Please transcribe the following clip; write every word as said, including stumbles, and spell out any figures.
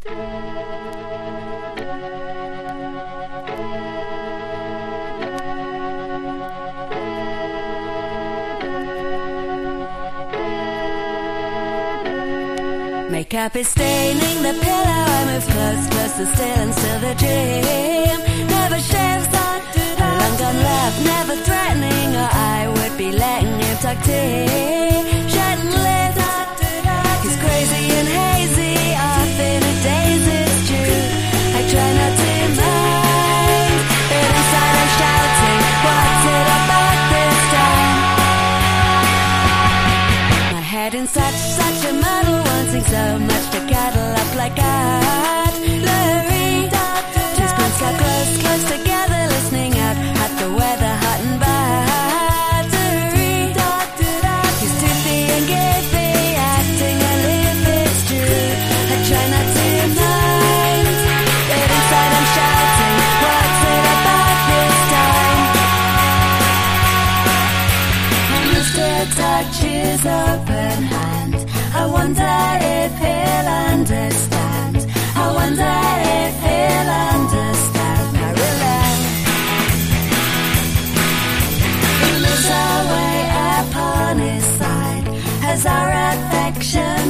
Makeup is staining the pillow. I move close, closer still, and still the dream never shifts. A long gone love, never threatening, or I would be letting him talk tea, shedding lips. He's crazy and hazy, off in a daze, it's true. I try not to mind, but inside I'm shouting, what's it about this time? My head in such, such a muddle, wanting so much to cuddle up like artillery. Two spoons got close, close together, listening out at the weather, hot and battery. He's toothy and gapy, acting as if it's true. I try not to mind, but inside I'm shouting, what's it about this time? And Mister touch his open hand. I wonder if he'll understand. I wonder if he'll understand. I relent. He lives away upon his side as our affection